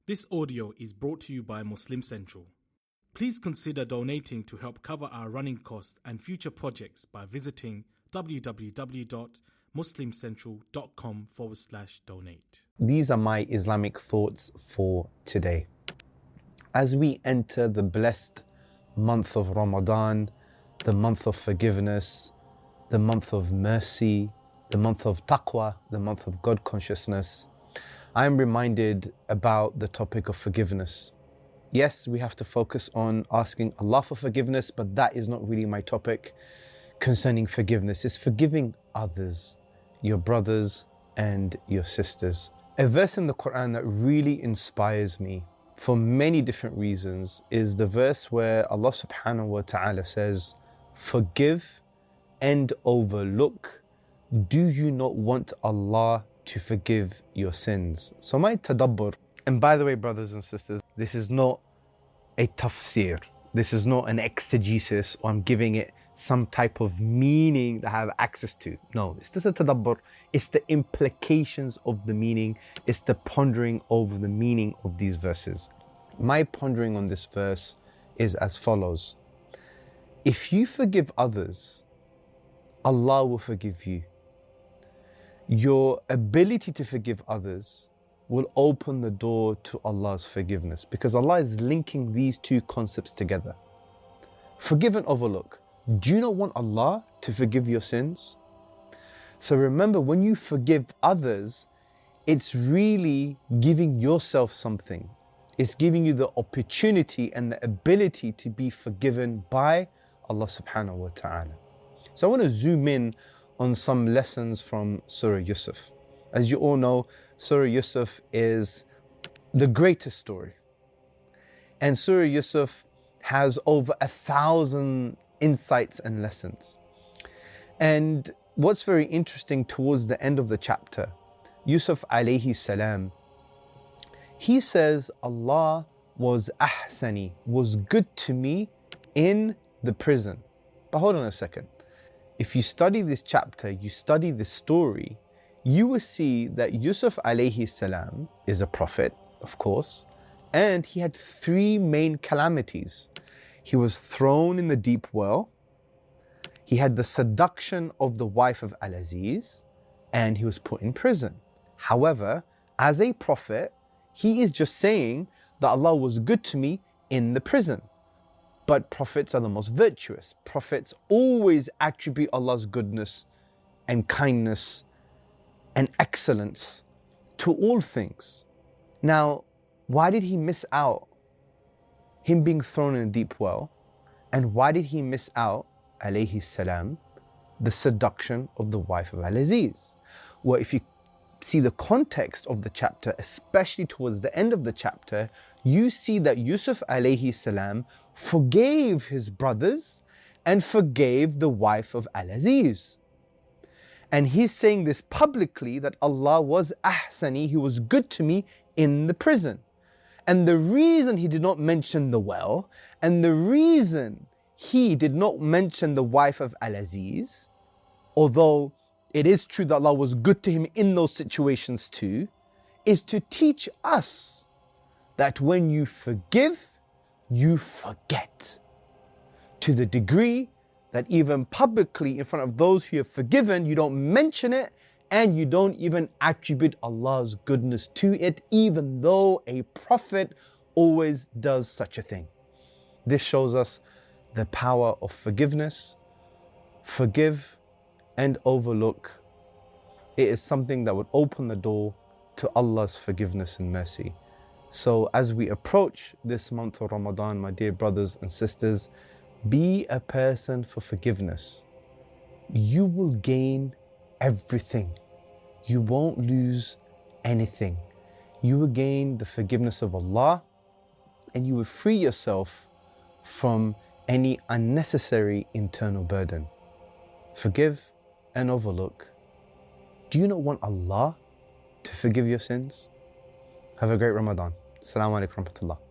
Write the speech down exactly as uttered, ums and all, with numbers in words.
This audio is brought to you by Muslim Central. Please consider donating to help cover our running costs and future projects by visiting www.muslimcentral.com forward slash donate. These are my Islamic thoughts for today. As we enter the blessed month of Ramadan, the month of forgiveness, the month of mercy, the month of taqwa, the month of God consciousness, I am reminded about the topic of forgiveness. Yes, we have to focus on asking Allah for forgiveness, but that is not really my topic concerning forgiveness. It's forgiving others, your brothers and your sisters. A verse in the Quran that really inspires me for many different reasons is the verse where Allah subhanahu wa ta'ala says, "Forgive and overlook. Do you not want Allah to forgive your sins?" So my tadabbur, and by the way, brothers and sisters, this is not a tafsir. This is not an exegesis, or I'm giving it some type of meaning that I have access to. No, it's just a tadabbur. It's the implications of the meaning. It's the pondering over the meaning of these verses. My pondering on this verse is as follows. If you forgive others, Allah will forgive you. Your ability to forgive others will open the door to Allah's forgiveness, because Allah is linking these two concepts together. Forgive and overlook. Do you not want Allah to forgive your sins? So remember, when you forgive others, it's really giving yourself something. It's giving you the opportunity and the ability to be forgiven by Allah subhanahu wa ta'ala. So I want to zoom in on some lessons from Surah Yusuf. As you all know, Surah Yusuf is the greatest story. And Surah Yusuf has over a thousand insights and lessons. And what's very interesting, towards the end of the chapter, Yusuf alayhi salam, he says, Allah was ahsani, was good to me in the prison. But hold on a second. If you study this chapter, you study this story, you will see that Yusuf alayhi salam is a prophet, of course, and he had three main calamities. He was thrown in the deep well, he had the seduction of the wife of Al-Aziz, and he was put in prison. However, as a prophet, he is just saying that Allah was good to me in the prison. But prophets are the most virtuous. Prophets always attribute Allah's goodness and kindness and excellence to all things. Now, why did he miss out him being thrown in a deep well? And why did he miss out, alayhi salam, the seduction of the wife of Al-Aziz? Well, if you see the context of the chapter, especially towards the end of the chapter, you see that Yusuf alayhi salam forgave his brothers and forgave the wife of Al-Aziz. And he's saying this publicly, that Allah was ahsani, he was good to me in the prison. And the reason he did not mention the well, and the reason he did not mention the wife of Al-Aziz, although it is true that Allah was good to him in those situations too, is to teach us that when you forgive, you forget. To the degree that even publicly in front of those who have forgiven, you don't mention it and you don't even attribute Allah's goodness to it, even though a prophet always does such a thing. This shows us the power of forgiveness. Forgive and overlook. It is something that would open the door to Allah's forgiveness and mercy. So as we approach this month of Ramadan, my dear brothers and sisters, be a person for forgiveness. You will gain everything. You won't lose anything. You will gain the forgiveness of Allah, and you will free yourself from any unnecessary internal burden. Forgive and overlook. Do you not want Allah to forgive your sins? Have a great Ramadan. Assalamu alaikum wa rahmatullah.